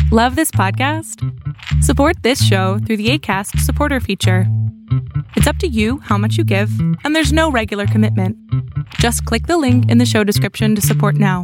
Love this podcast? Support this show through the Acast supporter feature. It's up to you how much you give, and there's no regular commitment. Just click the link in the show description to support now.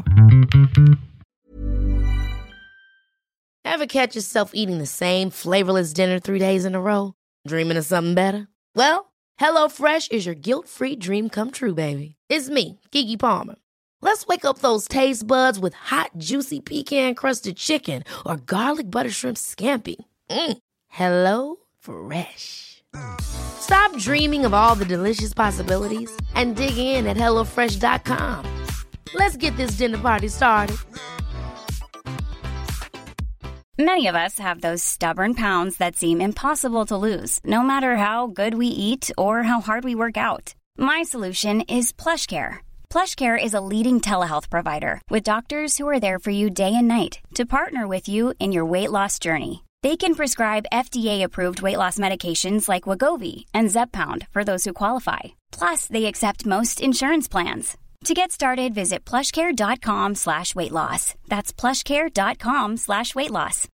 Ever catch yourself eating the same flavorless dinner 3 days in a row? Dreaming of something better? Well, HelloFresh is your guilt-free dream come true, baby. It's me, Keke Palmer. Let's wake up those taste buds with hot, juicy pecan-crusted chicken or garlic butter shrimp scampi. Hello Fresh. Stop dreaming of all the delicious possibilities and dig in at HelloFresh.com. Let's get this dinner party started. Many of us have those stubborn pounds that seem impossible to lose, no matter how good we eat or how hard we work out. My solution is PlushCare. PlushCare is a leading telehealth provider with doctors who are there for you day and night to partner with you in your weight loss journey. They can prescribe FDA-approved weight loss medications like Wegovy and Zepbound for those who qualify. Plus, they accept most insurance plans. To get started, visit plushcare.com/weightloss. That's plushcare.com/weightloss.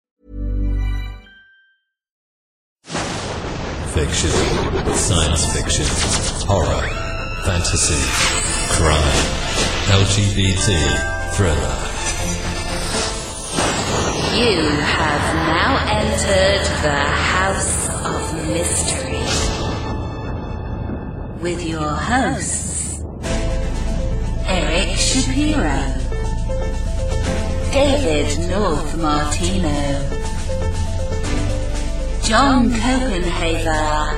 Fiction, science fiction, horror, fantasy, crime, LGBT, thriller. You have now entered the House of Mystery with your hosts, Eric Shapiro, David North Martino, John Copenhaver,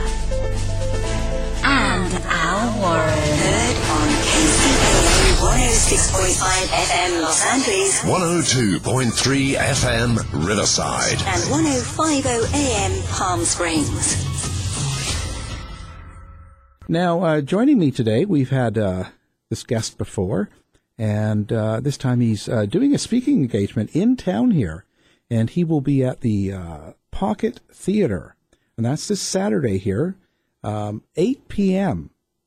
and Al Warren. Heard on KCAA 106.5 FM Los Angeles, 102.3 FM Riverside, and 105.0 AM Palm Springs. Now, joining me today, we've had this guest before, and this time he's doing a speaking engagement in town here, and he will be at the Pocket Theater, and that's this Saturday here, 8 p.m.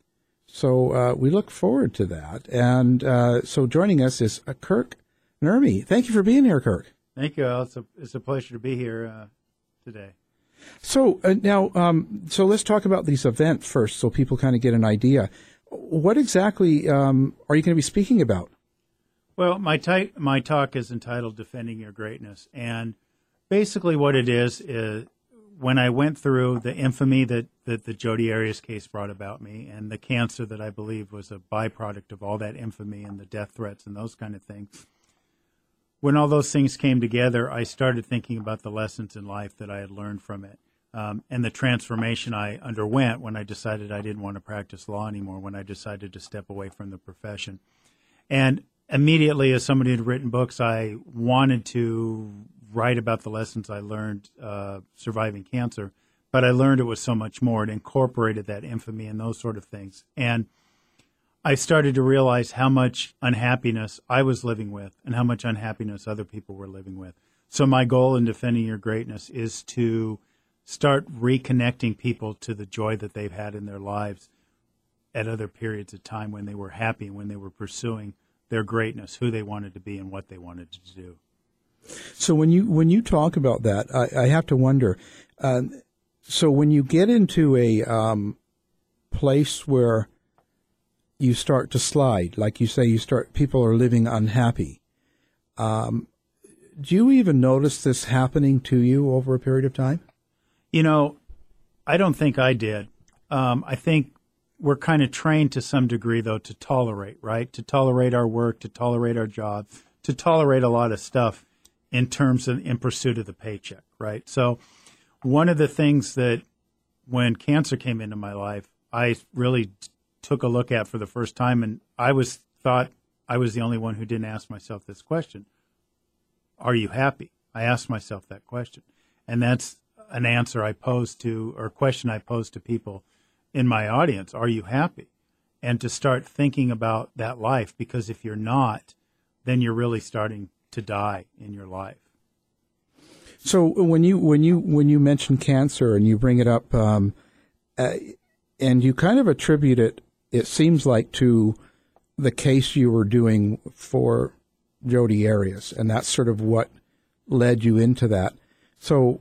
So we look forward to that. And so joining us is Kirk Nurmi. Thank you for being here, Kirk. Thank you, Al. It's a pleasure to be here today. So now, so let's talk about these events first, so people kind of get an idea. What exactly are you going to be speaking about? Well, my talk is entitled "Defending Your Greatness," and basically what it is when I went through the infamy that the Jodi Arias case brought about me, and the cancer that I believe was a byproduct of all that infamy and the death threats and those kind of things. When all those things came together, I started thinking about the lessons in life that I had learned from it, and the transformation I underwent when I decided I didn't want to practice law anymore, when I decided to step away from the profession. And immediately, as somebody who had written books, I wanted to write about the lessons I learned surviving cancer, but I learned it was so much more. It incorporated that infamy and those sort of things. And I started to realize how much unhappiness I was living with and how much unhappiness other people were living with. So my goal in Defending Your Greatness is to start reconnecting people to the joy that they've had in their lives at other periods of time when they were happy, when they were pursuing their greatness, who they wanted to be and what they wanted to do. So when you talk about that, I have to wonder, so when you get into a place where you start to slide, like you say, people are living unhappy, do you even notice this happening to you over a period of time? You know, I don't think I did. I think we're kind of trained to some degree, though, to tolerate, right? To tolerate our work, to tolerate our job, to tolerate a lot of stuff in terms of in pursuit of the paycheck, right? So one of the things that when cancer came into my life, I really took a look at for the first time, and I thought I was the only one who didn't ask myself this question. Are you happy? I asked myself that question. And that's an answer I posed to, or a question I posed to people in my audience. Are you happy? And to start thinking about that life, because if you're not, then you're really starting to die in your life. So when you mention cancer and you bring it up, and you kind of attribute it seems like to the case you were doing for Jodi Arias, and that's sort of what led you into that. So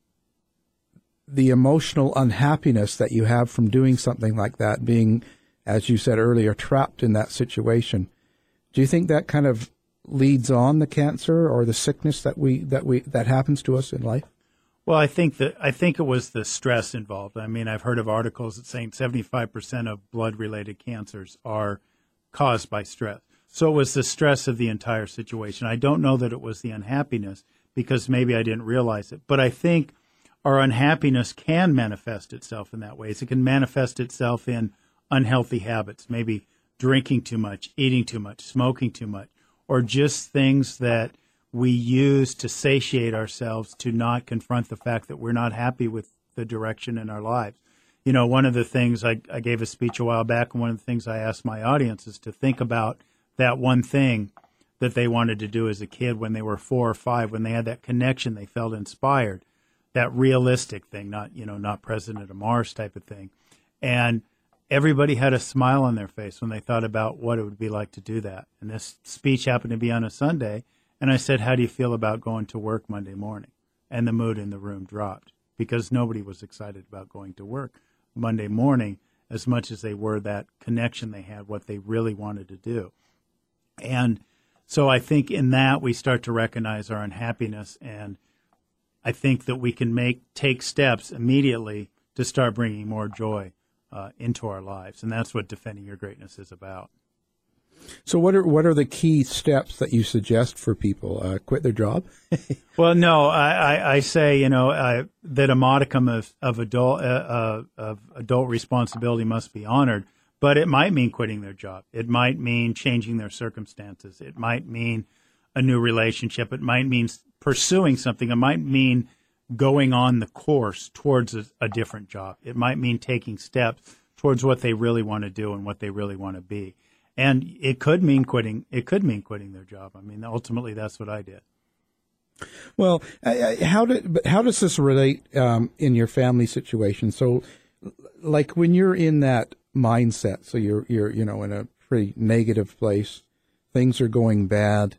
the emotional unhappiness that you have from doing something like that, being, as you said earlier, trapped in that situation, do you think that kind of leads on the cancer or the sickness that happens to us in life? Well, I think it was the stress involved. I mean, I've heard of articles that saying 75% of blood-related cancers are caused by stress. So it was the stress of the entire situation. I don't know that it was the unhappiness because maybe I didn't realize it. But I think our unhappiness can manifest itself in that way. It can manifest itself in unhealthy habits, maybe drinking too much, eating too much, smoking too much, or just things that we use to satiate ourselves to not confront the fact that we're not happy with the direction in our lives. You know, one of the things I gave a speech a while back, and one of the things I asked my audience is to think about that one thing that they wanted to do as a kid when they were 4 or 5, when they had that connection, they felt inspired, that realistic thing, not President of Mars type of thing. And everybody had a smile on their face when they thought about what it would be like to do that. And this speech happened to be on a Sunday. And I said, how do you feel about going to work Monday morning? And the mood in the room dropped because nobody was excited about going to work Monday morning as much as they were that connection they had, what they really wanted to do. And so I think in that we start to recognize our unhappiness, and I think that we can take steps immediately to start bringing more joy into our lives. And that's what Defending Your Greatness is about. So what are the key steps that you suggest for people? Quit their job? Well, no, I say, that a modicum of adult responsibility must be honored, but it might mean quitting their job. It might mean changing their circumstances. It might mean a new relationship. It might mean pursuing something. It might mean going on the course towards a different job. It might mean taking steps towards what they really want to do and what they really want to be. And it could mean quitting. It could mean quitting their job. I mean, ultimately, that's what I did. Well, how does this relate in your family situation? So, like when you're in that mindset, so you're in a pretty negative place, things are going bad.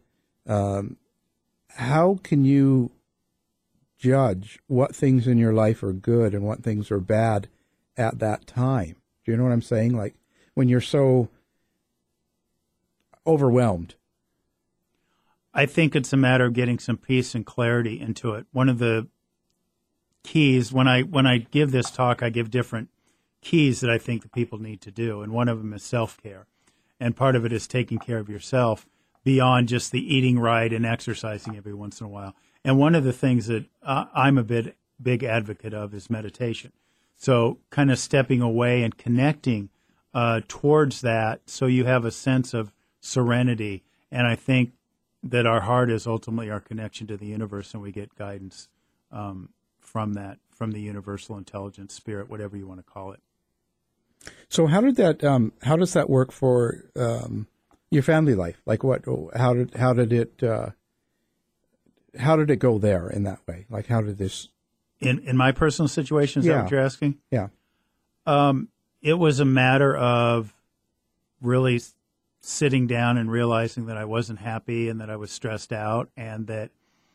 How can you judge what things in your life are good and what things are bad at that time? Do you know what I'm saying? Like when you're so overwhelmed. I think it's a matter of getting some peace and clarity into it. One of the keys, when I give this talk, I give different keys that I think that people need to do, and one of them is self-care. And part of it is taking care of yourself beyond just the eating right and exercising every once in a while. And one of the things that I'm a big advocate of is meditation. So kind of stepping away and connecting towards that so you have a sense of serenity. And I think that our heart is ultimately our connection to the universe, and we get guidance from the universal intelligence, spirit, whatever you want to call it. So how does that work for your family life? Like how did it go there in that way? Like how did this in my personal situation? Is that what you're asking? Yeah. It was a matter of really sitting down and realizing that I wasn't happy and that I was stressed out and that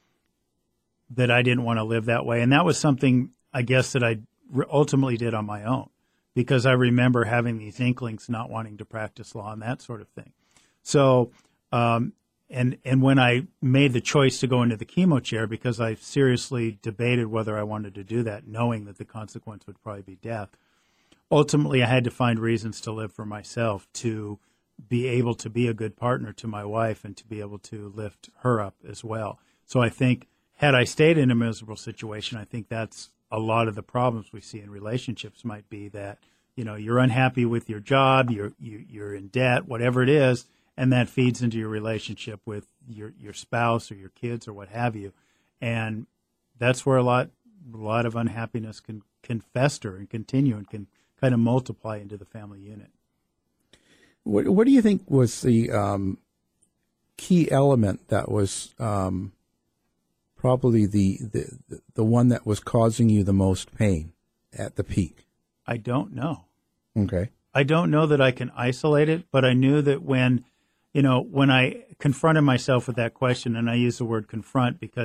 I didn't want to live that way. And that was something, I guess, that I ultimately did on my own because I remember having these inklings, not wanting to practice law and that sort of thing. So, and when I made the choice to go into the chemo chair because I seriously debated whether I wanted to do that, knowing that the consequence would probably be death, ultimately I had to find reasons to live for myself, to be able to be a good partner to my wife and to be able to lift her up as well. So I think had I stayed in a miserable situation, I think that's a lot of the problems we see in relationships might be that, you're unhappy with your job, you're in debt, whatever it is, and that feeds into your relationship with your spouse or your kids or what have you. And that's where a lot of unhappiness can fester and continue and can kind of multiply into the family unit. What do you think was the key element that was probably the one that was causing you the most pain at the peak? I don't know. Okay. I don't know that I can isolate it, but I knew that when I confronted myself with that question, and I use the word confront because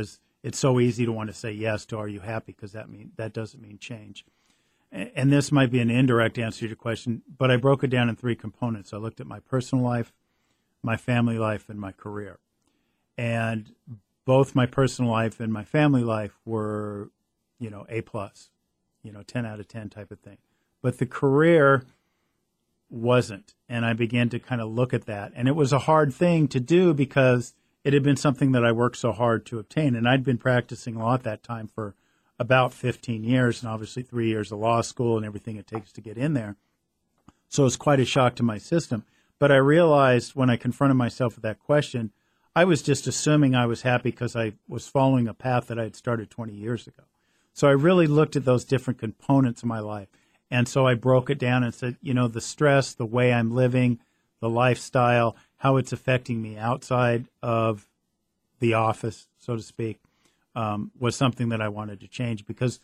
it's so easy to want to say yes to "Are you happy?" because that doesn't mean change. And this might be an indirect answer to your question, but I broke it down in 3 components. I looked at my personal life, my family life, and my career. And both my personal life and my family life were, A+, 10 out of 10 type of thing. But the career wasn't. And I began to kind of look at that. And it was a hard thing to do because it had been something that I worked so hard to obtain. And I'd been practicing law at that time for about 15 years, and obviously 3 years of law school and everything it takes to get in there. So it was quite a shock to my system. But I realized when I confronted myself with that question, I was just assuming I was happy because I was following a path that I had started 20 years ago. So I really looked at those different components of my life. And so I broke it down and said, the stress, the way I'm living, the lifestyle, how it's affecting me outside of the office, so to speak, was something that I wanted to change, because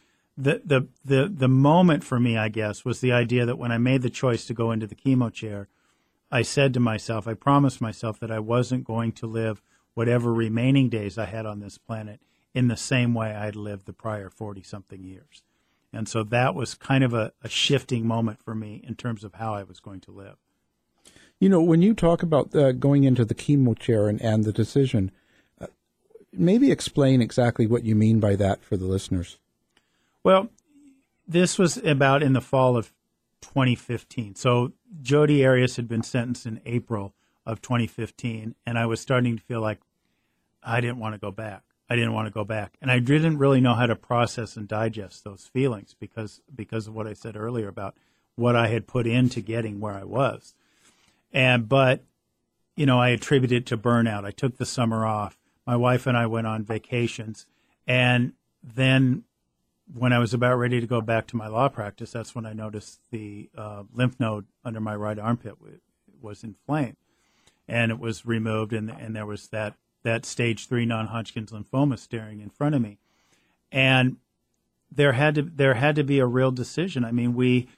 the moment for me, I guess, was the idea that when I made the choice to go into the chemo chair, I said to myself, I promised myself that I wasn't going to live whatever remaining days I had on this planet in the same way I'd lived the prior 40-something years. And so that was kind of a shifting moment for me in terms of how I was going to live. When you talk about going into the chemo chair and the decision, maybe explain exactly what you mean by that for the listeners. Well, this was about in the fall of 2015. So Jodi Arias had been sentenced in April of 2015, and I was starting to feel like I didn't want to go back. And I didn't really know how to process and digest those feelings because of what I said earlier about what I had put into getting where I was. But I attribute it to burnout. I took the summer off. My wife and I went on vacations. And then when I was about ready to go back to my law practice, that's when I noticed the lymph node under my right armpit was inflamed. And it was removed, and there was that stage 3 non-Hodgkin's lymphoma staring in front of me. And there had to be a real decision. I mean, we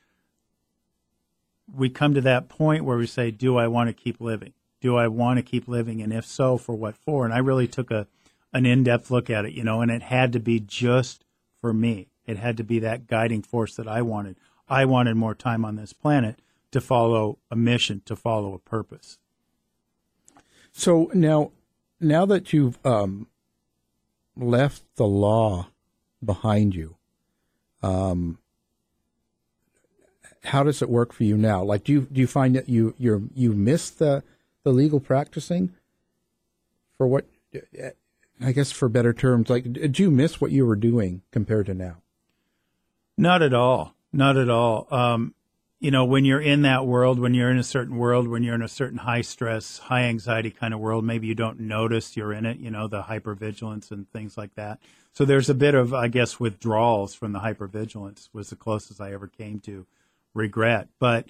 come to that point where we say, do I want to keep living? Do I want to keep living? And if so, for what for? And I really took an in-depth look at it, and it had to be just for me. It had to be that guiding force that I wanted. I wanted more time on this planet to follow a mission, to follow a purpose. So now that you've left the law behind you, how does it work for you now? Like, do you find that you miss the legal practicing? For what, I guess, for better terms, like, did you miss what you were doing compared to now? Not at all. Not at all. When you're in that world, when you're in a certain world, when you're in a certain high stress, high anxiety kind of world, maybe you don't notice you're in it, the hypervigilance and things like that. So there's a bit of, I guess, withdrawals from the hypervigilance was the closest I ever came to regret. But,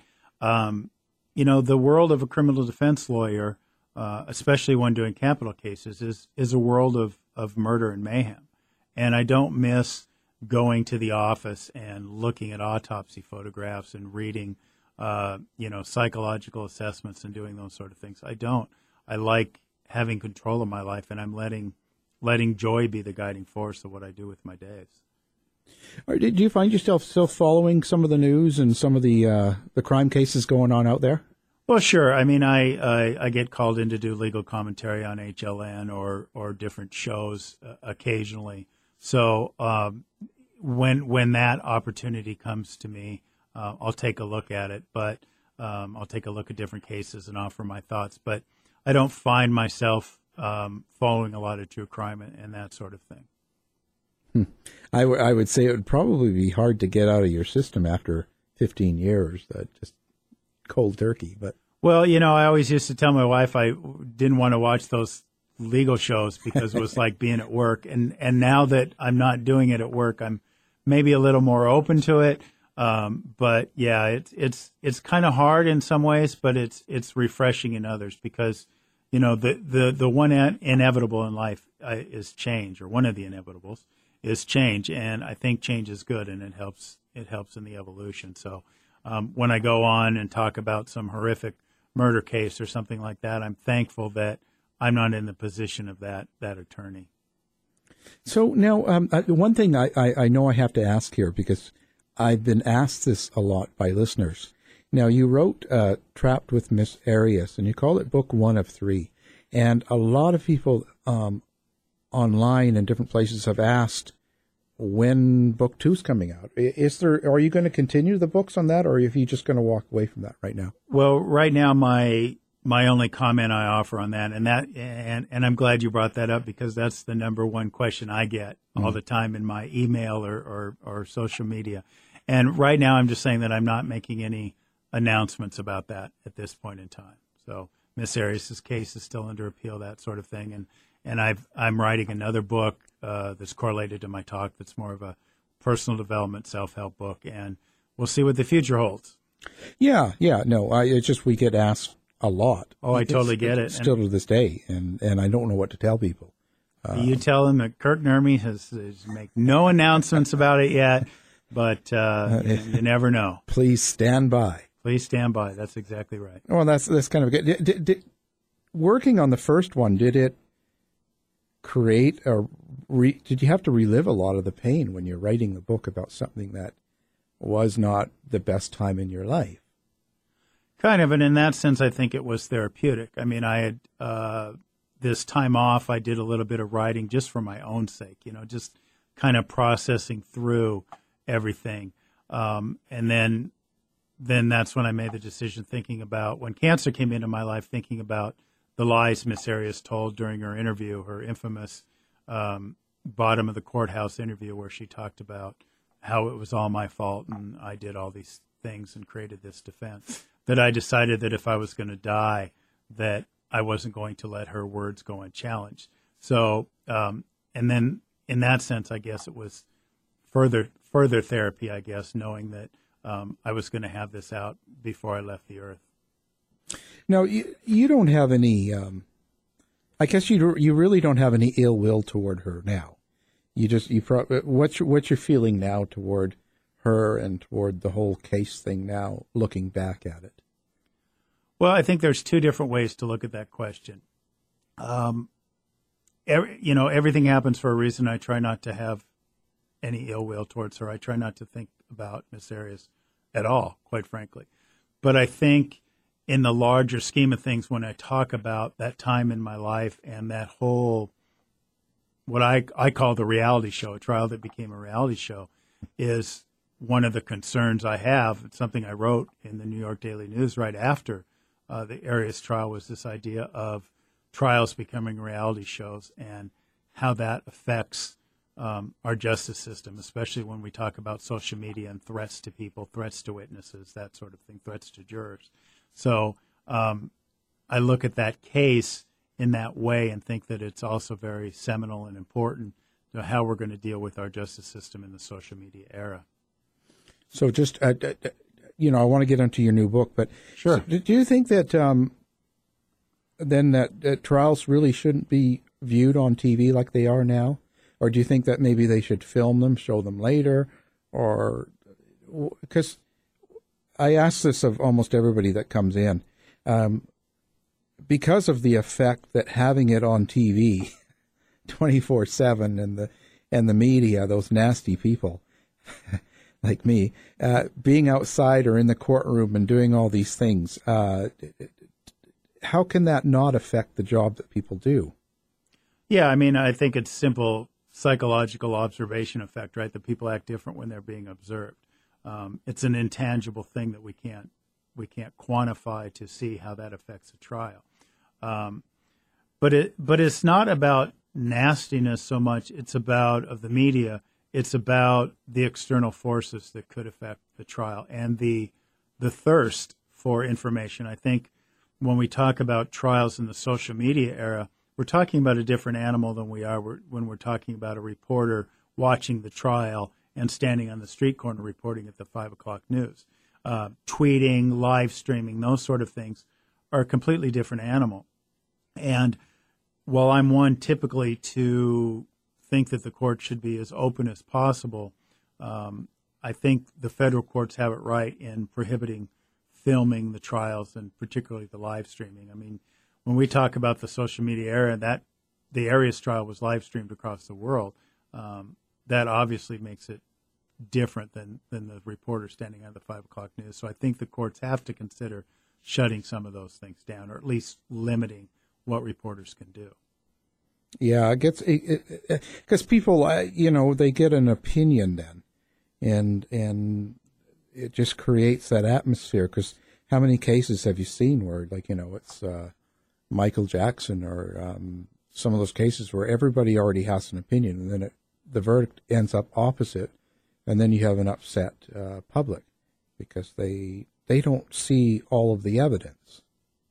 the world of a criminal defense lawyer, especially one doing capital cases, is a world of murder and mayhem. And I don't miss going to the office and looking at autopsy photographs and reading, psychological assessments and doing those sort of things. I don't. I like having control of my life, and I'm letting joy be the guiding force of what I do with my days. Do you find yourself still following some of the news and some of the crime cases going on out there? Well, sure. I mean, I get called in to do legal commentary on HLN or different shows occasionally. So when that opportunity comes to me, I'll take a look at it. But I'll take a look at different cases and offer my thoughts. But I don't find myself following a lot of true crime and that sort of thing. I would say it would probably be hard to get out of your system after 15 years, just cold turkey. But well, I always used to tell my wife I didn't want to watch those legal shows because it was like being at work. And now that I'm not doing it at work, I'm maybe a little more open to it. But yeah, it's kind of hard in some ways, but it's refreshing in others because, the one inevitable in life is change, or one of the inevitables is change. And I think change is good, and it helps in the evolution. So when I go on and talk about some horrific murder case or something like that, I'm thankful that I'm not in the position of that attorney. So now, one thing I know I have to ask here, because I've been asked this a lot by listeners. Now, you wrote Trapped with Miss Arias, and you call it book 1 of 3. And a lot of people online and different places have asked when book 2's coming out. Are you going to continue the books on that, or are you just going to walk away from that right now? Well, right now, my only comment I offer on that, and I'm glad you brought that up, because that's the number one question I get all the time in my email or social media. And right now, I'm just saying that I'm not making any announcements about that at this point in time. So Miss Arias' case is still under appeal, that sort of thing. And I'm writing another book that's correlated to my talk that's more of a personal development, self-help book, and we'll see what the future holds. Yeah. No, it's just we get asked a lot. Oh, I totally get it. Still to this day, and I don't know what to tell people. You tell them that Kirk Nurmi has made no announcements about it yet, but you never know. Please stand by. Please stand by. That's exactly right. Oh, that's kind of good. Did working on the first one, did it create did you have to relive a lot of the pain when you're writing the book about something that was not the best time in your life? Kind of, and in that sense, I think it was therapeutic. I mean, I had this time off. I did a little bit of writing just for my own sake, just kind of processing through everything. And then that's when I made the decision, thinking about when cancer came into my life, thinking about the lies Miss Arias told during her interview, her infamous bottom of the courthouse interview, where she talked about how it was all my fault and I did all these things and created this defense, that I decided that if I was going to die, that I wasn't going to let her words go unchallenged. So, and then in that sense, I guess it was further therapy, I guess, knowing that I was going to have this out before I left the earth. Now, you don't have any, I guess you really don't have any ill will toward her now. What's your feeling now toward her and toward the whole case thing now, looking back at it? Well, I think there's two different ways to look at that question. Everything happens for a reason. I try not to have any ill will towards her. I try not to think about Miss Arias at all, quite frankly. But I think in the larger scheme of things, when I talk about that time in my life and that whole, what I call the reality show, a trial that became a reality show, is one of the concerns I have. It's something I wrote in the New York Daily News right after the Arias trial, was this idea of trials becoming reality shows and how that affects our justice system, especially when we talk about social media and threats to people, threats to witnesses, that sort of thing, threats to jurors. So I look at that case in that way and think that it's also very seminal and important to how we're going to deal with our justice system in the social media era. So just, I want to get into your new book, but sure. So do you think that then that trials really shouldn't be viewed on TV like they are now? Or do you think that maybe they should film them, show them later? Or, because I ask this of almost everybody that comes in, because of the effect that having it on TV 24/7 and the media, those nasty people like me, being outside or in the courtroom and doing all these things, how can that not affect the job that people do? Yeah, I mean, I think it's simple psychological observation effect, right? That people act different when they're being observed. It's an intangible thing that we can't quantify to see how that affects a trial. But it's not about nastiness so much. It's about, of the media, it's about the external forces that could affect the trial and the thirst for information. I think when we talk about trials in the social media era, we're talking about a different animal than we are when we're talking about a reporter watching the trial and standing on the street corner reporting at the 5 o'clock news. Tweeting, live streaming, those sort of things are a completely different animal. And while I'm one typically to think that the court should be as open as possible, I think the federal courts have it right in prohibiting filming the trials and particularly the live streaming. I mean, when we talk about the social media era, the Arias trial was live streamed across the world, that obviously makes it different than the reporter standing on the 5 o'clock news. So I think the courts have to consider shutting some of those things down, or at least limiting what reporters can do. Yeah, it gets because people, they get an opinion then, and it just creates that atmosphere. Because how many cases have you seen where, it's Michael Jackson or some of those cases where everybody already has an opinion, and then the verdict ends up opposite, and then you have an upset public because they don't see all of the evidence.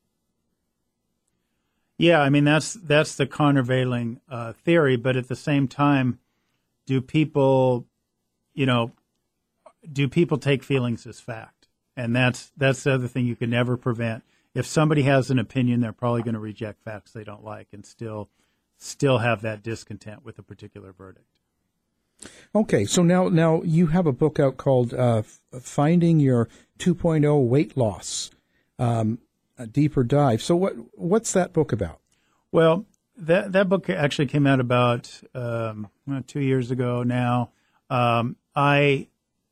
Yeah, I mean that's the countervailing theory, but at the same time, do people take feelings as fact? And that's the other thing you can never prevent. If somebody has an opinion, they're probably going to reject facts they don't like and still have that discontent with a particular verdict. Okay, so now you have a book out called Finding Your 2.0 Weight Loss. A deeper dive. So what's that book about? Well, that book actually came out about 2 years ago now. The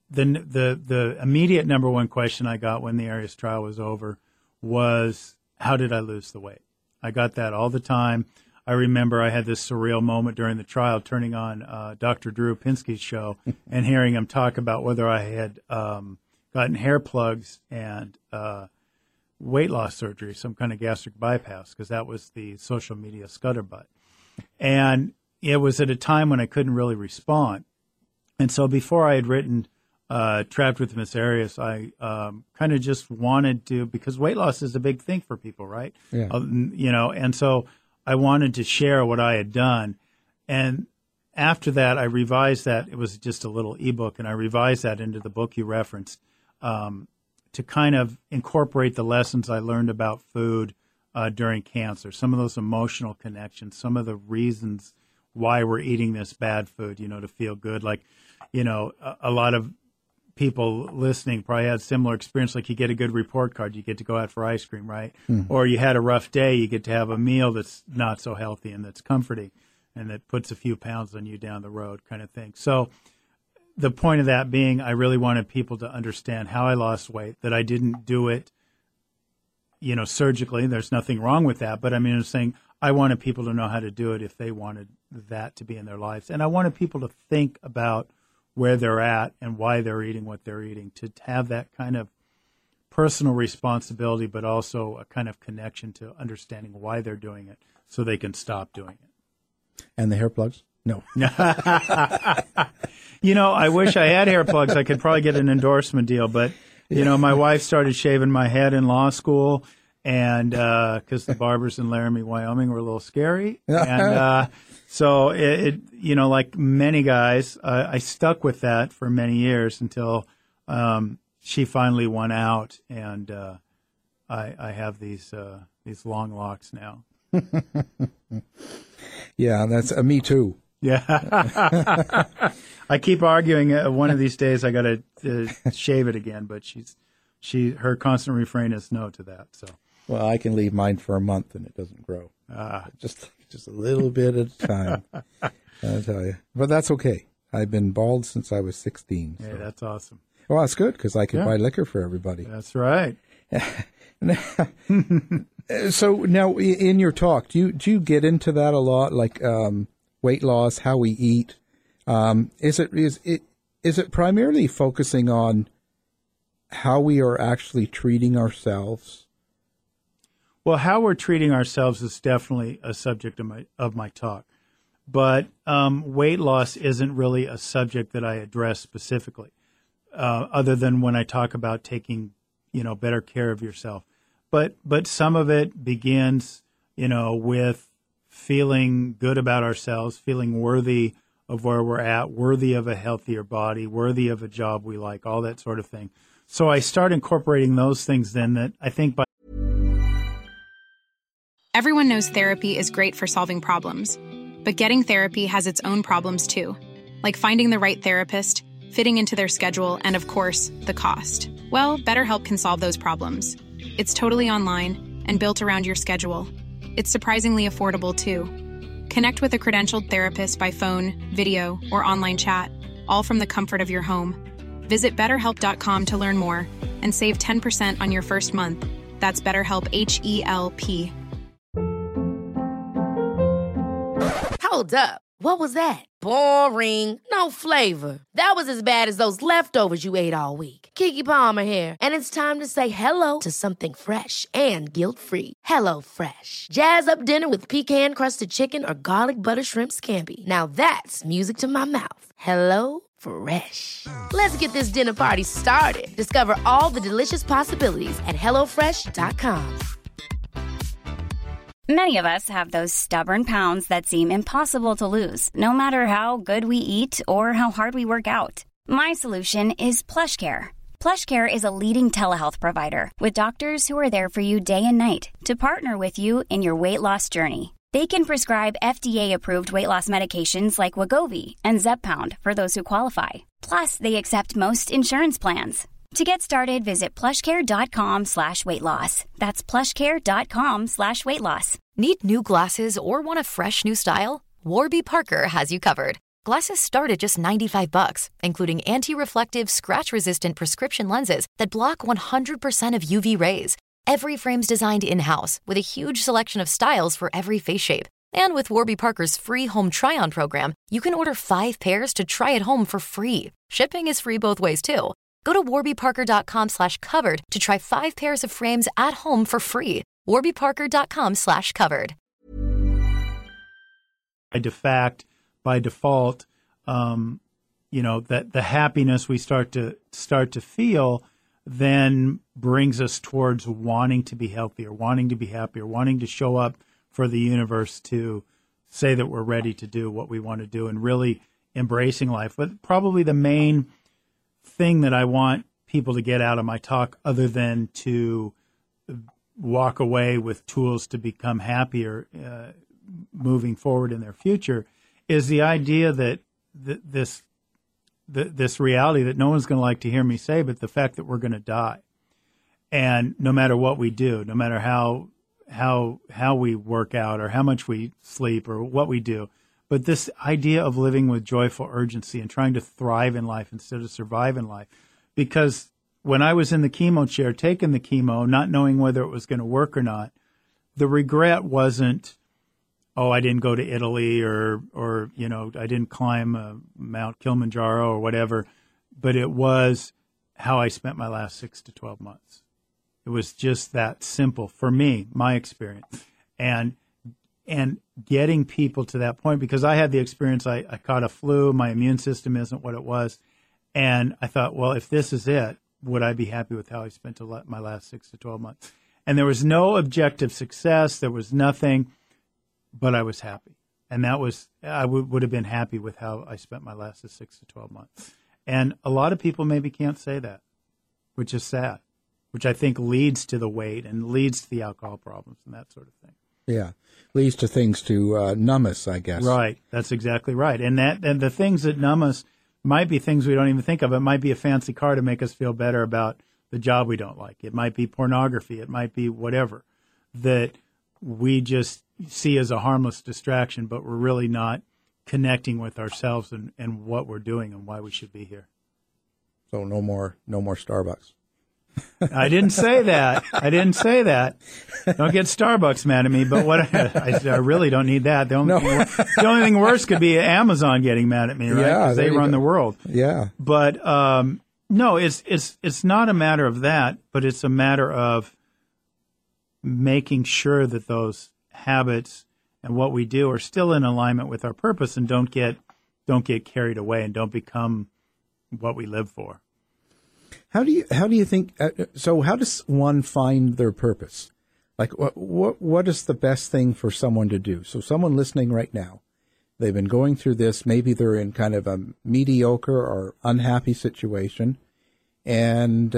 immediate number one question I got when the Arias trial was over was, how did I lose the weight? I got that all the time. I remember I had this surreal moment during the trial, turning on Dr. Drew Pinsky's show and hearing him talk about whether I had gotten hair plugs and weight loss surgery, some kind of gastric bypass, because that was the social media scutterbutt. And it was at a time when I couldn't really respond. And so before I had written Trapped with Miss Arias, I kind of just wanted to, because weight loss is a big thing for people, right? Yeah. And so I wanted to share what I had done. And after that, I revised that. It was just a little ebook, and I revised that into the book you referenced, to kind of incorporate the lessons I learned about food during cancer, some of those emotional connections, some of the reasons why we're eating this bad food, to feel good. Like, a lot of people listening probably had similar experience. Like, you get a good report card, you get to go out for ice cream, right? Mm-hmm. Or you had a rough day, you get to have a meal that's not so healthy and that's comforting and that puts a few pounds on you down the road, kind of thing. So the point of that being, I really wanted people to understand how I lost weight, that I didn't do it, surgically. There's nothing wrong with that. But I'm saying I wanted people to know how to do it if they wanted that to be in their lives. And I wanted people to think about where they're at and why they're eating what they're eating, to have that kind of personal responsibility, but also a kind of connection to understanding why they're doing it so they can stop doing it. And the hair plugs? No. I wish I had hair plugs. I could probably get an endorsement deal. But, my wife started shaving my head in law school, and because the barbers in Laramie, Wyoming were a little scary. And so it like many guys, I stuck with that for many years until she finally won out, and I have these long locks now. Yeah, that's me too. Yeah. I keep arguing one of these days I got to shave it again, but her constant refrain is no to that. So, well, I can leave mine for a month and it doesn't grow. Just a little bit at a time. I'll tell you, but that's okay. I've been bald since I was 16. So. Hey, that's awesome. Well, that's good because I can buy liquor for everybody. That's right. So now, in your talk, do you get into that a lot, like weight loss, how we eat? Is it primarily focusing on how we are actually treating ourselves? Well, how we're treating ourselves is definitely a subject of my talk, but weight loss isn't really a subject that I address specifically, other than when I talk about taking better care of yourself. But some of it begins, with feeling good about ourselves, feeling worthy of where we're at, worthy of a healthier body, worthy of a job we like, all that sort of thing. So I start incorporating those things then that I think by... Everyone knows therapy is great for solving problems, but getting therapy has its own problems too, like finding the right therapist, fitting into their schedule, and of course, the cost. Well, BetterHelp can solve those problems. It's totally online and built around your schedule. It's surprisingly affordable, too. Connect with a credentialed therapist by phone, video, or online chat, all from the comfort of your home. Visit BetterHelp.com to learn more and save 10% on your first month. That's BetterHelp, H-E-L-P. Hold up. What was that? Boring. No flavor. That was as bad as those leftovers you ate all week. Keke Palmer here, and it's time to say hello to something fresh and guilt-free. Hello Fresh. Jazz up dinner with pecan-crusted chicken or garlic butter shrimp scampi. Now that's music to my mouth. Hello Fresh. Let's get this dinner party started. Discover all the delicious possibilities at HelloFresh.com. Many of us have those stubborn pounds that seem impossible to lose, no matter how good we eat or how hard we work out. My solution is PlushCare. PlushCare is a leading telehealth provider with doctors who are there for you day and night to partner with you in your weight loss journey. They can prescribe FDA-approved weight loss medications like Wegovy and Zepbound for those who qualify. Plus, they accept most insurance plans. To get started, visit plushcare.com/weightloss. That's plushcare.com/weightloss. Need new glasses or want a fresh new style? Warby Parker has you covered. Glasses start at just $95, including anti-reflective, scratch-resistant prescription lenses that block 100% of UV rays. Every frame's designed in-house with a huge selection of styles for every face shape. And with Warby Parker's free home try-on program, you can order 5 pairs to try at home for free. Shipping is free both ways, too. Go to warbyparker.com/covered to try 5 pairs of frames at home for free. warbyparker.com/covered. By default, that the happiness we start to feel then brings us towards wanting to be healthier, wanting to be happier, wanting to show up for the universe to say that we're ready to do what we want to do and really embracing life. But probably the main thing that I want people to get out of my talk, other than to walk away with tools to become happier moving forward in their future, is the idea that this reality that no one's going to like to hear me say, but the fact that we're going to die. And no matter what we do, no matter how we work out or how much we sleep or what we do, but this idea of living with joyful urgency and trying to thrive in life instead of survive in life. Because when I was in the chemo chair, taking the chemo, not knowing whether it was going to work or not, the regret wasn't, oh, I didn't go to Italy or I didn't climb Mount Kilimanjaro or whatever, but it was how I spent my last 6 to 12 months. It was just that simple for me, my experience. And getting people to that point, because I had the experience, I caught a flu, my immune system isn't what it was. And I thought, well, if this is it, would I be happy with how I spent my last 6 to 12 months? And there was no objective success. There was nothing, but I was happy. And that was, I would have been happy with how I spent my last 6 to 12 months. And a lot of people maybe can't say that, which is sad, which I think leads to the weight and leads to the alcohol problems and that sort of thing. Yeah, leads to things to numb us, I guess. Right, that's exactly right. And the things that numb us might be things we don't even think of. It might be a fancy car to make us feel better about the job we don't like. It might be pornography. It might be whatever that we just see as a harmless distraction, but we're really not connecting with ourselves and what we're doing and why we should be here. So no more Starbucks. I didn't say that. Don't get Starbucks mad at me. But what I really don't need that. The only thing worse could be Amazon getting mad at me, right? Yeah, because they run the world. Yeah. But no, it's not a matter of that, but it's a matter of making sure that those habits and what we do are still in alignment with our purpose and don't get carried away and don't become what we live for. How do you think? So, how does one find their purpose? Like, what is the best thing for someone to do? So, someone listening right now, they've been going through this. Maybe they're in kind of a mediocre or unhappy situation, and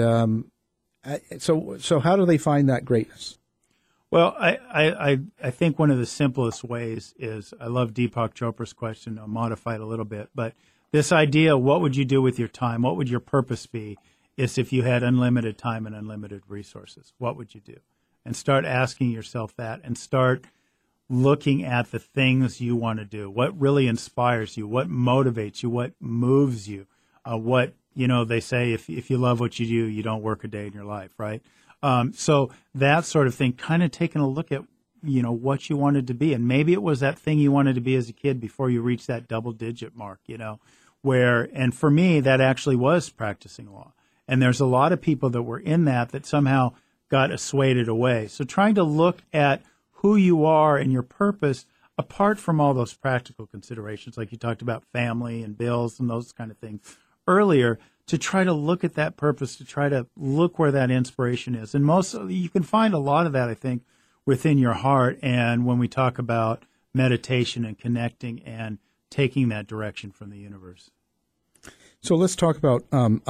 so how do they find that greatness? Well, I think one of the simplest ways is, I love Deepak Chopra's question. I'll modify it a little bit, but this idea, what would you do with your time? What would your purpose be? Is if you had unlimited time and unlimited resources, what would you do? And start asking yourself that and start looking at the things you want to do, what really inspires you, what motivates you, what moves you, what, they say if you love what you do, you don't work a day in your life, right? So that sort of thing, kind of taking a look at, what you wanted to be. And maybe it was that thing you wanted to be as a kid before you reached that double-digit mark, and for me, that actually was practicing law. And there's a lot of people that were in that somehow got assuaded away. So trying to look at who you are and your purpose apart from all those practical considerations, like you talked about family and bills and those kind of things earlier, to try to look at that purpose, to try to look where that inspiration is. And you can find a lot of that, I think, within your heart. And when we talk about meditation and connecting and taking that direction from the universe. So let's talk about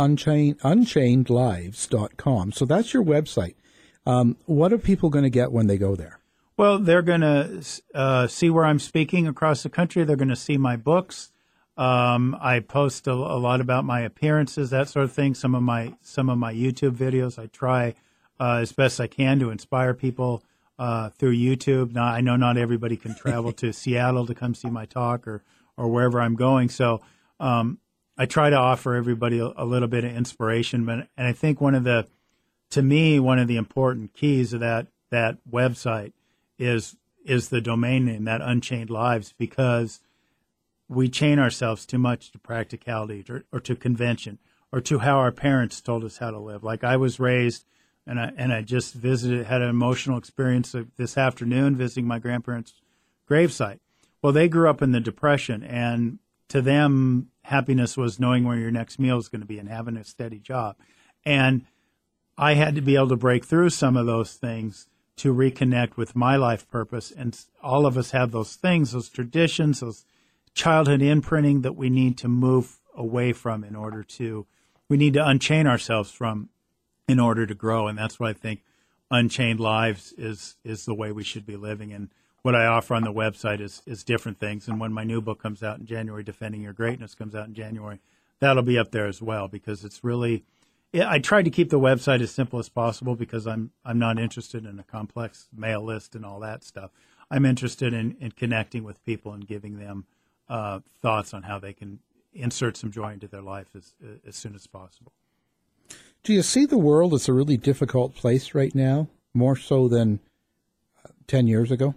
UnchainedLives.com. So that's your website. What are people going to get when they go there? Well, they're going to see where I'm speaking across the country. They're going to see my books. I post a lot about my appearances, that sort of thing. Some of my YouTube videos. I try as best I can to inspire people through YouTube. Now, I know not everybody can travel to Seattle to come see my talk or wherever I'm going. So I try to offer everybody a little bit of inspiration. And I think one of the important keys of that website is the domain name, that Unchained Lives, because we chain ourselves too much to practicality or to convention or to how our parents told us how to live. Like I was raised, and I just had an emotional experience this afternoon visiting my grandparents' gravesite. Well, they grew up in the Depression, and to them, happiness was knowing where your next meal is going to be and having a steady job. And I had to be able to break through some of those things to reconnect with my life purpose. And all of us have those things, those traditions, those childhood imprinting that we need to move away from we need to unchain ourselves from in order to grow. And that's what I think Unchained Lives is the way we should be living. And what I offer on the website is different things. And when my new book comes out in January, Defending Your Greatness comes out in January, that'll be up there as well, because it's really, I tried to keep the website as simple as possible because I'm not interested in a complex mail list and all that stuff. I'm interested in connecting with people and giving them thoughts on how they can insert some joy into their life as soon as possible. Do you see the world as a really difficult place right now, more so than 10 years ago?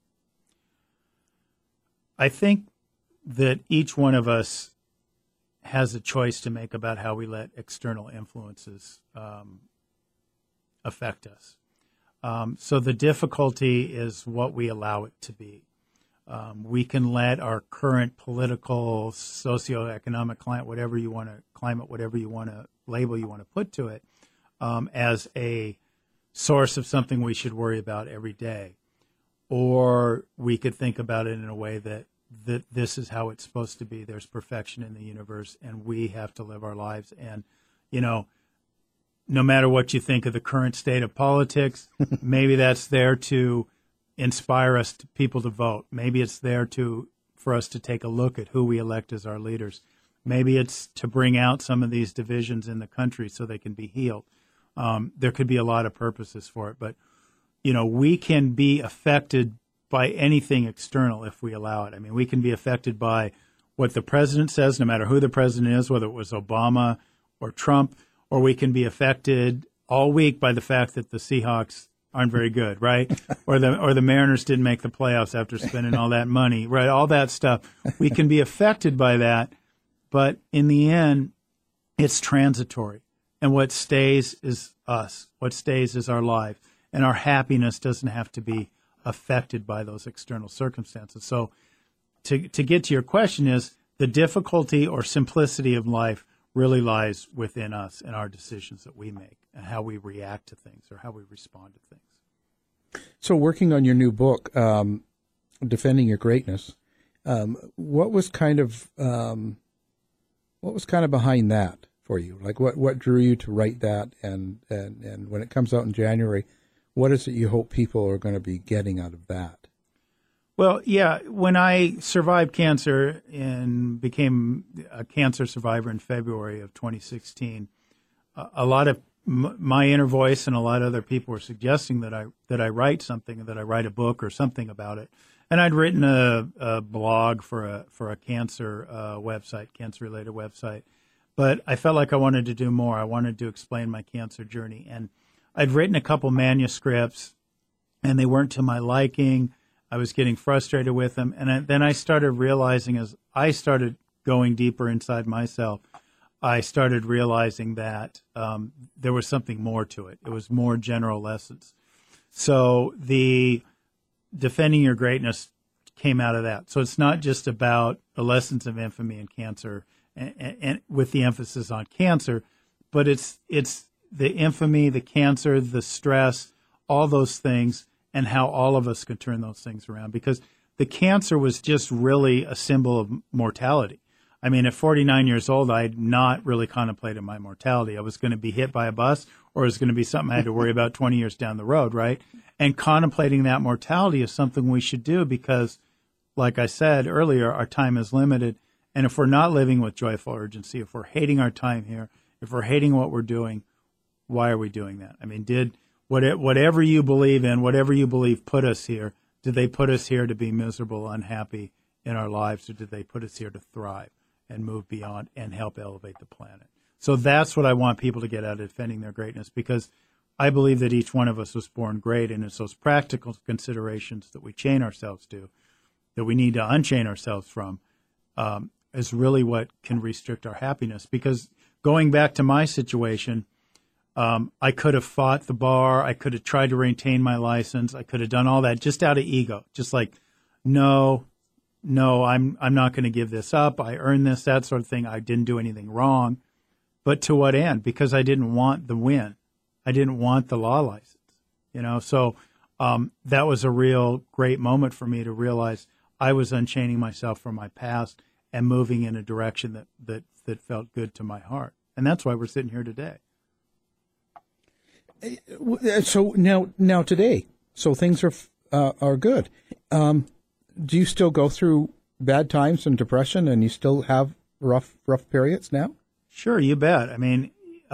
I think that each one of us has a choice to make about how we let external influences affect us. So the difficulty is what we allow it to be. We can let our current political, socioeconomic climate, whatever you want to label you want to put to it, as a source of something we should worry about every day. Or we could think about it in a way that this is how it's supposed to be. There's perfection in the universe, and we have to live our lives. And, no matter what you think of the current state of politics, maybe that's there to inspire people to vote. Maybe it's there for us to take a look at who we elect as our leaders. Maybe it's to bring out some of these divisions in the country so they can be healed. There could be a lot of purposes for it, but we can be affected by anything external if we allow it. I mean, we can be affected by what the president says, no matter who the president is, whether it was Obama or Trump, or we can be affected all week by the fact that the Seahawks aren't very good, right? or the Mariners didn't make the playoffs after spending all that money, right? All that stuff. We can be affected by that, but in the end, it's transitory. And what stays is us. What stays is our life. And our happiness doesn't have to be affected by those external circumstances. So to get to your question is, the difficulty or simplicity of life really lies within us and our decisions that we make and how we react to things or how we respond to things. So working on your new book, Defending Your Greatness, what was kind of behind that for you? Like what drew you to write that? And when it comes out in January, what is it you hope people are going to be getting out of that? Well, yeah, when I survived cancer and became a cancer survivor in February of 2016, a lot of my inner voice and a lot of other people were suggesting that I write something, that I write a book or something about it. And I'd written a blog for a cancer website, cancer-related website. But I felt like I wanted to do more. I wanted to explain my cancer journey. And I'd written a couple manuscripts, and they weren't to my liking. I was getting frustrated with them. And then I started realizing, as I started going deeper inside myself, I started realizing that there was something more to it. It was more general lessons. So the Defending Your Greatness came out of that. So it's not just about the lessons of infamy and cancer, and with the emphasis on cancer, but it's the infamy, the cancer, the stress, all those things, and how all of us could turn those things around. Because the cancer was just really a symbol of mortality. I mean, at 49 years old, I had not really contemplated my mortality. I was going to be hit by a bus, or it was going to be something I had to worry about 20 years down the road, right? And contemplating that mortality is something we should do because, like I said earlier, our time is limited. And if we're not living with joyful urgency, if we're hating our time here, if we're hating what we're doing, why are we doing that? I mean, whatever you believe in, whatever you believe put us here, did they put us here to be miserable, unhappy in our lives, or did they put us here to thrive and move beyond and help elevate the planet? So that's what I want people to get out of Defending Their Greatness, because I believe that each one of us was born great, and it's those practical considerations that we chain ourselves to, that we need to unchain ourselves from, is really what can restrict our happiness. Because going back to my situation, I could have fought the bar. I could have tried to retain my license. I could have done all that just out of ego, just like, no, I'm not going to give this up. I earned this, that sort of thing. I didn't do anything wrong. But to what end? Because I didn't want the win. I didn't want the law license, So that was a real great moment for me to realize I was unchaining myself from my past and moving in a direction that felt good to my heart. And that's why we're sitting here today. So now today, so things are good. Do you still go through bad times and depression, and you still have rough periods now? Sure, you bet. I mean,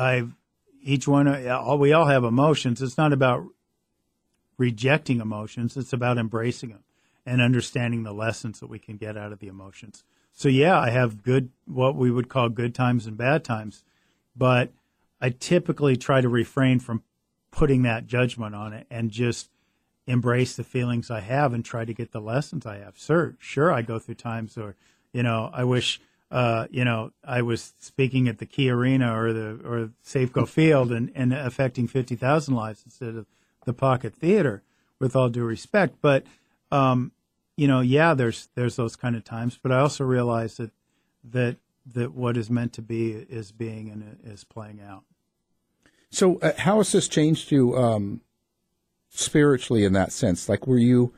we all have emotions. It's not about rejecting emotions. It's about embracing them and understanding the lessons that we can get out of the emotions. So yeah, I have what we would call good times and bad times, but I typically try to refrain from putting that judgment on it and just embrace the feelings I have and try to get the lessons I have. Sure, I go through times where, I wish, I was speaking at the Key Arena or Safeco Field and affecting 50,000 lives instead of the Pocket Theater, with all due respect. But, there's those kind of times. But I also realize that what is meant to be is being and is playing out. So how has this changed you spiritually in that sense? Like, were you,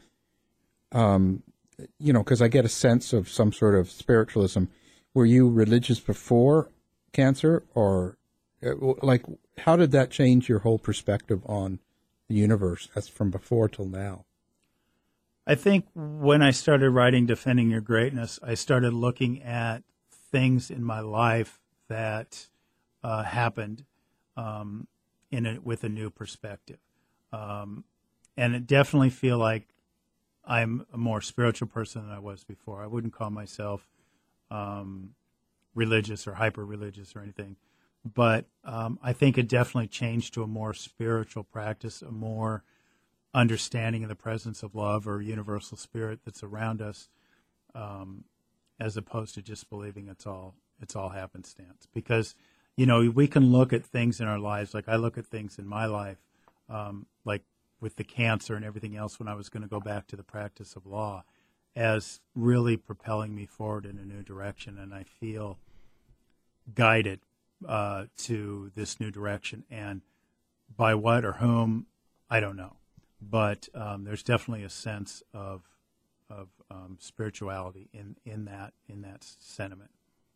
because I get a sense of some sort of spiritualism. Were you religious before cancer, or how did that change your whole perspective on the universe as from before till now? I think when I started writing Defending Your Greatness, I started looking at things in my life that happened with a new perspective. And it definitely feel like I'm a more spiritual person than I was before. I wouldn't call myself religious or hyper-religious or anything. But I think it definitely changed to a more spiritual practice, a more understanding of the presence of love or universal spirit that's around us, as opposed to just believing it's all happenstance. Because, we can look at things in our lives, like I look at things in my life, like with the cancer and everything else when I was going to go back to the practice of law, as really propelling me forward in a new direction. And I feel guided to this new direction. And by what or whom, I don't know. But there's definitely a sense of spirituality in that sentiment.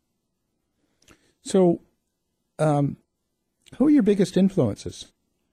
So, who are your biggest influences?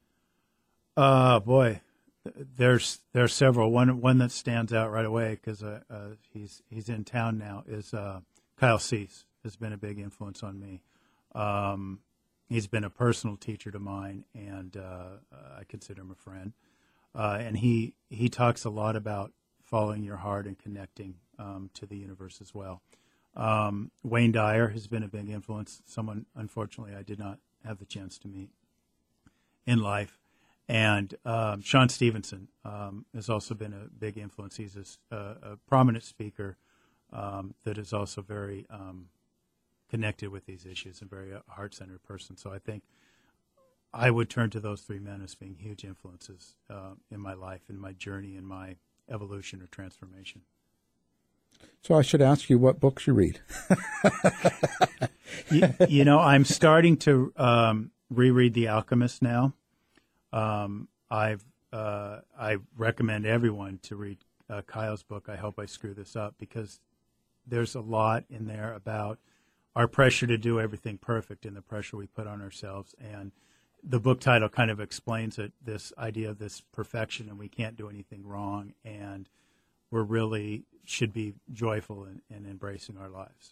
Boy, there's several. One that stands out right away because he's in town now is Kyle Cease has been a big influence on me. He's been a personal teacher to mine, and I consider him a friend. And he talks a lot about following your heart and connecting to the universe as well. Wayne Dyer has been a big influence, someone, unfortunately, I did not have the chance to meet in life. And Sean Stevenson has also been a big influence. He's a prominent speaker that is also very connected with these issues and very heart-centered person. So I think I would turn to those three men as being huge influences in my life, in my journey, in my evolution or transformation. So I should ask you what books you read. you know, I'm starting to reread The Alchemist now. I recommend everyone to read Kyle's book, I Hope I Screw This Up, because there's a lot in there about our pressure to do everything perfect and the pressure we put on ourselves. And the book title kind of explains it, this idea of this perfection and we can't do anything wrong. And we really should be joyful in embracing our lives.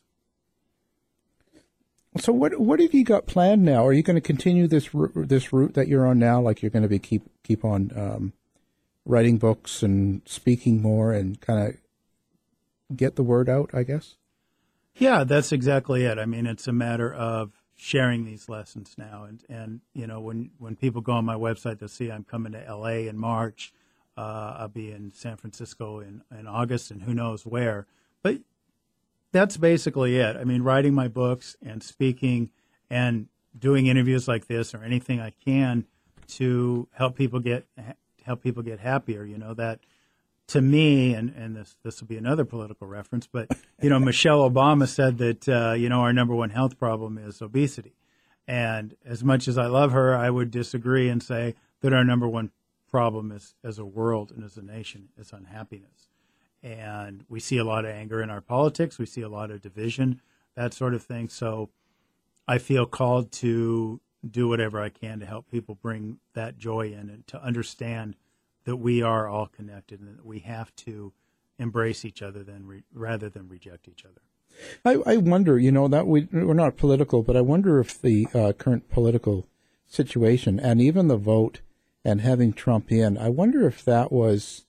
So what have you got planned now? Are you going to continue this route that you're on now? Like you're going to be keep on writing books and speaking more and kind of get the word out, I guess? Yeah, that's exactly it. I mean, it's a matter of sharing these lessons now. And you know, when people go on my website, they'll see I'm coming to L.A. in March. I'll be in San Francisco in August and who knows where. But that's basically it. I mean, writing my books and speaking and doing interviews like this or anything I can to help people get happier. You know, that to me, and this will be another political reference, but you know, Michelle Obama said that you know, our number one health problem is obesity. And as much as I love her, I would disagree and say that our number one problem is, as a world and as a nation, is unhappiness. And we see a lot of anger in our politics. We see a lot of division, that sort of thing. So I feel called to do whatever I can to help people bring that joy in and to understand that we are all connected and that we have to embrace each other rather than reject each other. I wonder, you know, that we're not political, but I wonder if the current political situation and even the vote and having Trump in, I wonder if that was,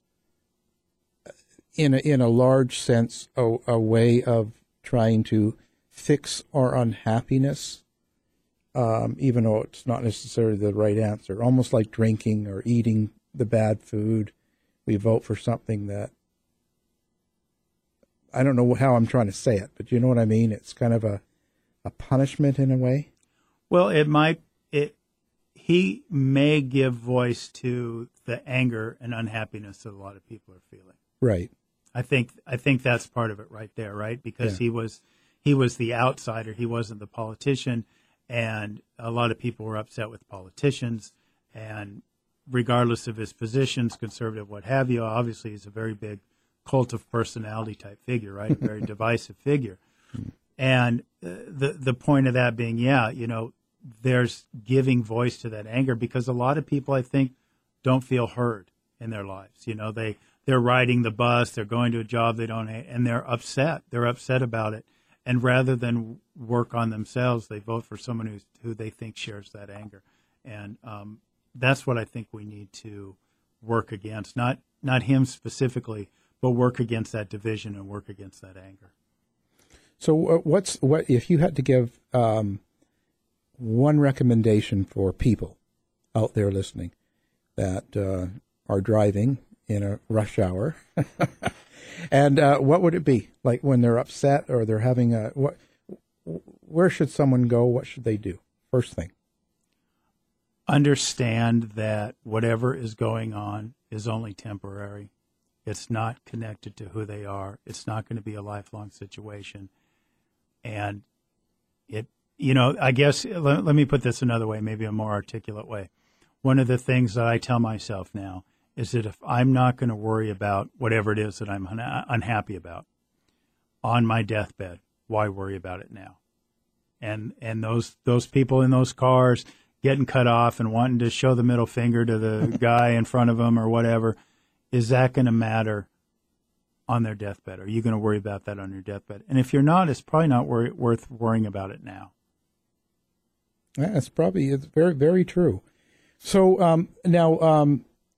in a large sense, a way of trying to fix our unhappiness, even though it's not necessarily the right answer. Almost like drinking or eating the bad food. We vote for something that, I don't know how I'm trying to say it, but you know what I mean? It's kind of a punishment in a way. Well, he may give voice to the anger and unhappiness that a lot of people are feeling. Right. I think that's part of it right there, right? Because he was the outsider. He wasn't the politician, and a lot of people were upset with politicians. And regardless of his positions, conservative, what have you, obviously he's a very big cult of personality type figure, right? A very divisive figure. And the point of that being, you know, there's giving voice to that anger because a lot of people, I think, don't feel heard in their lives. You know, they're riding the bus, they're going to a job they don't hate, and they're upset. They're upset about it. And rather than work on themselves, they vote for someone who they think shares that anger. And that's what I think we need to work against. Not him specifically, but work against that division and work against that anger. So what if you had to give one recommendation for people out there listening that are driving in a rush hour, and what would it be? Like when they're upset or they're having where should someone go? What should they do? First thing. Understand that whatever is going on is only temporary. It's not connected to who they are. It's not going to be a lifelong situation. And you know, I guess, let me put this another way, maybe a more articulate way. One of the things that I tell myself now is that if I'm not going to worry about whatever it is that I'm unhappy about on my deathbed, why worry about it now? And those people in those cars getting cut off and wanting to show the middle finger to the guy in front of them or whatever, is that going to matter on their deathbed? Are you going to worry about that on your deathbed? And if you're not, it's probably not worth worrying about it now. It's very, very true. So now,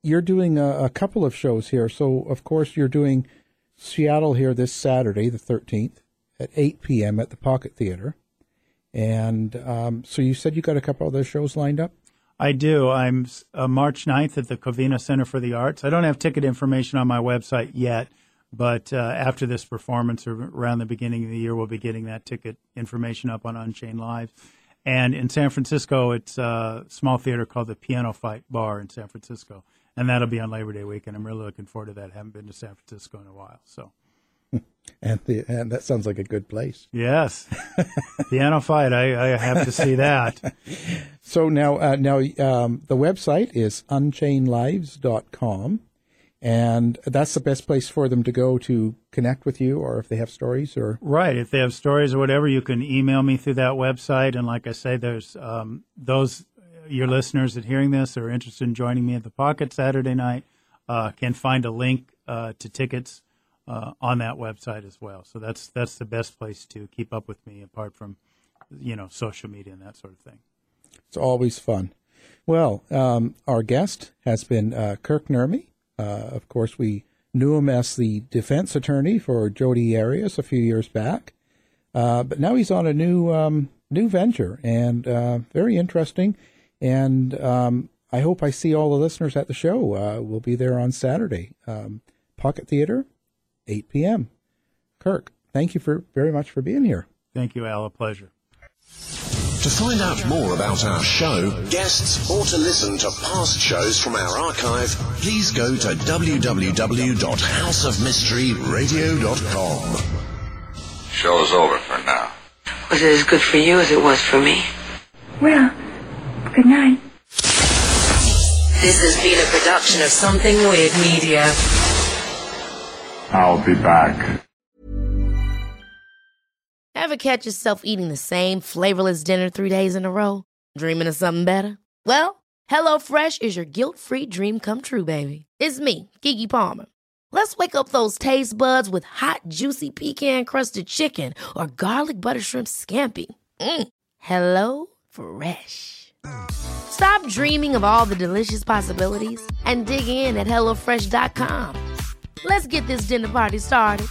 you're doing a couple of shows here. So, of course, you're doing Seattle here this Saturday, the 13th, at 8 p.m. at the Pocket Theater. And so you said you got a couple other shows lined up? I do. I'm March 9th at the Covina Center for the Arts. I don't have ticket information on my website yet, but after this performance or around the beginning of the year, we'll be getting that ticket information up on Unchained Live. And in San Francisco, it's a small theater called the Piano Fight Bar in San Francisco. And that'll be on Labor Day weekend. I'm really looking forward to that. I haven't been to San Francisco in a while. So, and that sounds like a good place. Yes. Piano Fight. I have to see that. So now the website is unchainedlives.com. And that's the best place for them to go to connect with you, or if they have stories, or right. If they have stories or whatever, you can email me through that website. And like I say, there's those your listeners that hearing this are interested in joining me at the Pocket Saturday night can find a link to tickets on that website as well. So that's the best place to keep up with me, apart from social media and that sort of thing. It's always fun. Well, our guest has been Kirk Nurmi. Of course, we knew him as the defense attorney for Jodi Arias a few years back, but now he's on a new venture, and very interesting. And I hope I see all the listeners at the show. We'll be there on Saturday, Pocket Theater, 8 p.m. Kirk, thank you very much for being here. Thank you, Al. A pleasure. To find out more about our show, guests, or to listen to past shows from our archive, please go to www.houseofmysteryradio.com. Show's over for now. Was it as good for you as it was for me? Well, good night. This has been a production of Something Weird Media. I'll be back. Ever catch yourself eating the same flavorless dinner 3 days in a row? Dreaming of something better? Well, HelloFresh is your guilt-free dream come true, baby. It's me, Keke Palmer. Let's wake up those taste buds with hot, juicy pecan-crusted chicken or garlic butter shrimp scampi. HelloFresh. Stop dreaming of all the delicious possibilities and dig in at HelloFresh.com. Let's get this dinner party started.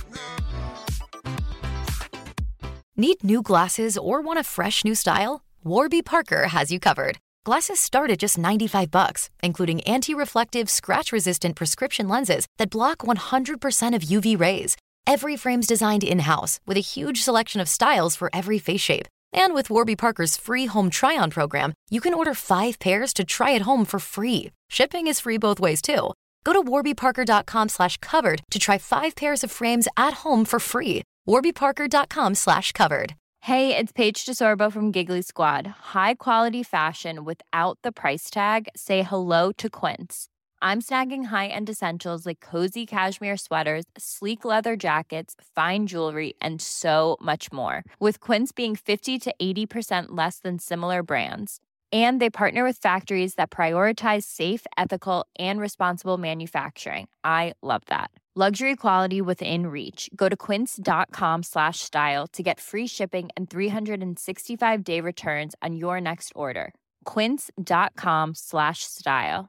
Need new glasses or want a fresh new style? Warby Parker has you covered. Glasses start at just $95, including anti-reflective, scratch-resistant prescription lenses that block 100% of UV rays. Every frame's designed in-house with a huge selection of styles for every face shape. And with Warby Parker's free home try-on program, you can order 5 pairs to try at home for free. Shipping is free both ways, too. Go to warbyparker.com/covered to try 5 pairs of frames at home for free. warbyparker.com/covered. Hey, it's Paige DeSorbo from Giggly Squad. High quality fashion without the price tag. Say hello to Quince. I'm snagging high-end essentials like cozy cashmere sweaters, sleek leather jackets, fine jewelry, and so much more. With Quince being 50 to 80% less than similar brands. And they partner with factories that prioritize safe, ethical, and responsible manufacturing. I love that. Luxury quality within reach. Go to quince.com/style to get free shipping and 365-day returns on your next order. Quince.com/style.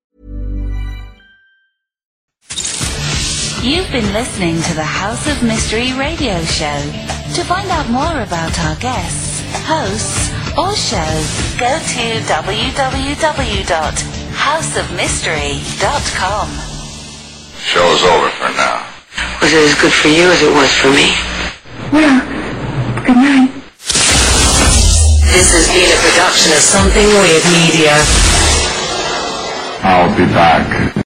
You've been listening to the House of Mystery radio show. To find out more about our guests, hosts, or shows, go to www.houseofmystery.com. Show's over for now. Was it as good for you as it was for me? Well, good night. This has been a production of Something Weird Media. I'll be back.